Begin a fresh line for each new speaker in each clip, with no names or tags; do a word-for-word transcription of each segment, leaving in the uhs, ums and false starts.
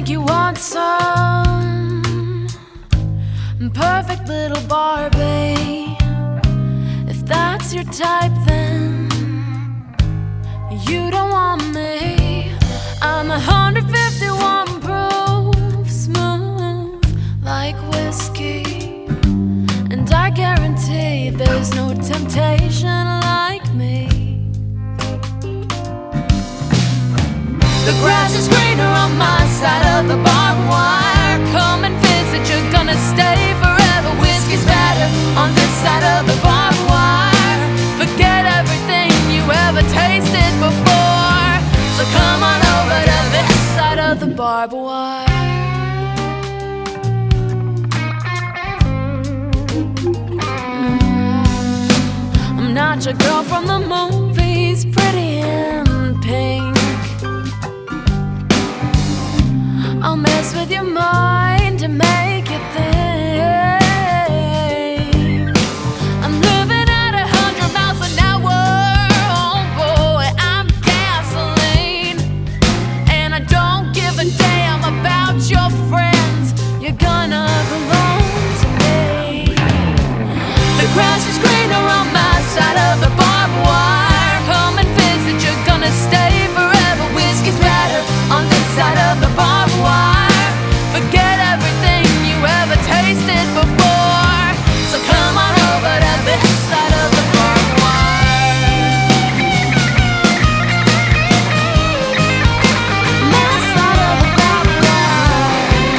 you want some perfect little Barbie. If that's your type, then you don't want me. I'm one hundred fifty-one proof, smooth like whiskey, and I guarantee there's no temptation like me. The grass is greener on my side of the barbed wire. Come and visit, you're gonna stay forever. Whiskey's better on this side of the barbed wire. Forget everything you ever tasted before, so come on over to this side of the barbed wire. mm, I'm not your girl from the movies, pretty in pink. I'll mess with your mind and make you think. I'm living at a hundred miles an hour. Oh boy, I'm gasoline, and I don't give a damn about your friends. You're gonna belong to me. The grass is greener on my side of the barbed wire. Come and visit, you're gonna stay forever. Whiskey's better on this side of the barbed wire. Forget everything you ever tasted before, so come on over to this side of the barbed wire. My side of the barbed wire.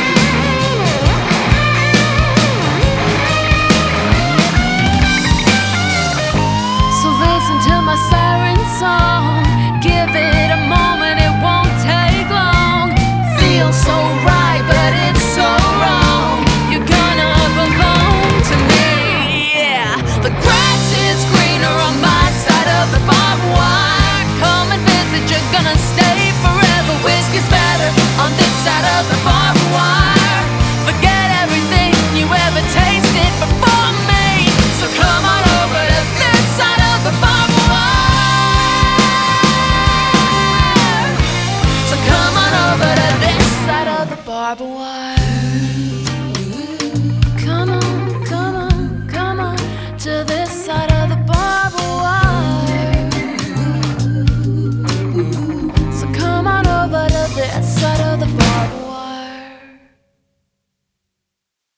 So listen to my siren song. Give it a moment, it won't take long. Feels so right, but it's so wrong. You're gonna belong to me, yeah. The grass is greener on my side of the barbed wire. Come and visit, you're gonna stay forever. Whiskey's better on this side of the barbed wire. Forget everything you ever tasted before me, so come on over to this side of the barbed wire. So come on over to this side of the barbed wire.